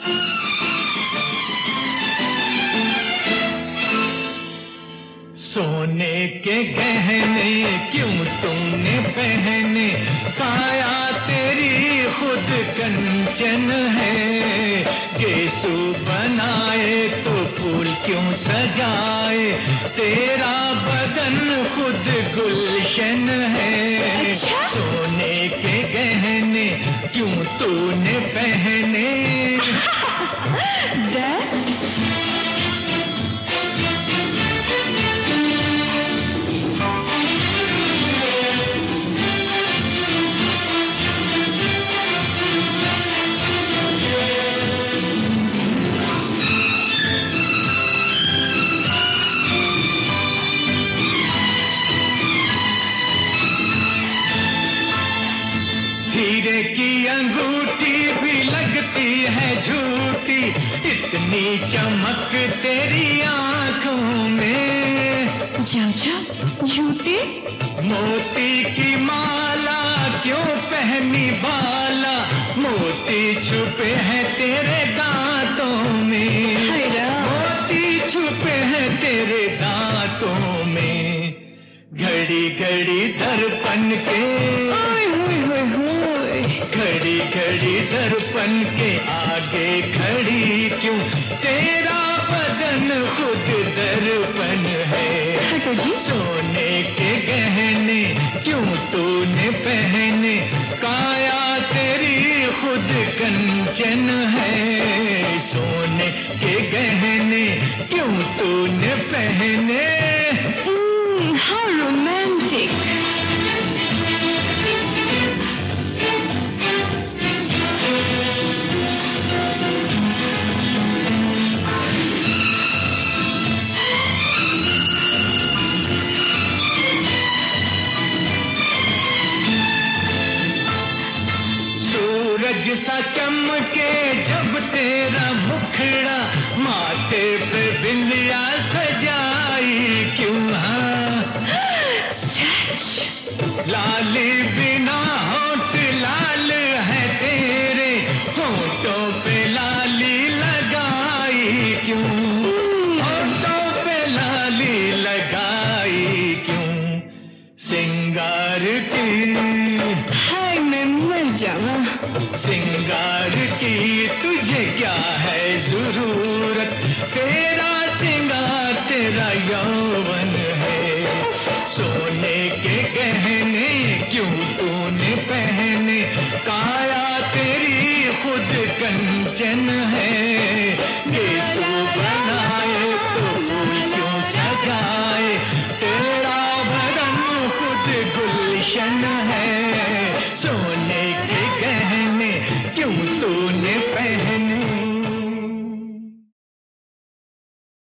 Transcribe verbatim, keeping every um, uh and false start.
सोने के गहने क्यों तूने पहने, काया तेरी खुद कंचन है। यीशु बनाए तो फूल क्यों सजाए, तेरा बदन खुद गुलशन है। अच्छा? सोने के गहने क्यों तूने पहने। डैड, हीरे की अंगूठी भी लगती है झूठी, इतनी चमक तेरी आंखों में। जाओ जाओ, झूठी। मोती की माला क्यों पहनी बाला, मोती छुपे हैं तेरे दांतों में। मोती छुपे हैं तेरे दांतों में। घड़ी घड़ी दर्पण के, घड़ी घड़ी दर्पण के आगे खड़ी क्यों, तेरा बदन खुद दर्पण है। हटो जी। सोने के गहने क्यों तूने पहने, काया तेरी खुद कंचन है। सोने के गहने क्यों तूने पहने। How romantic. सूरज सा चमके जब तेरा मुखड़ा, माथे पे बिंदिया सजाई क्यों। हाँ सच। लाली बिना होठ लाल है तेरे, होठों पे लाली लगाई क्यों। होठों पे लाली लगाई क्यों। सिंगार की, हाय मैं मर जावा। सिंगार की तुझे क्या है जरूरत, तेरा सिंगार तेरा यौवन है। सोने के गहने क्यों तूने पहने, काया तेरी खुद कंचन है। यीशु बनाए तो फूल क्यों सजाए, तेरा बदन खुद गुलशन है। सोने के गहने क्यों तूने पहने।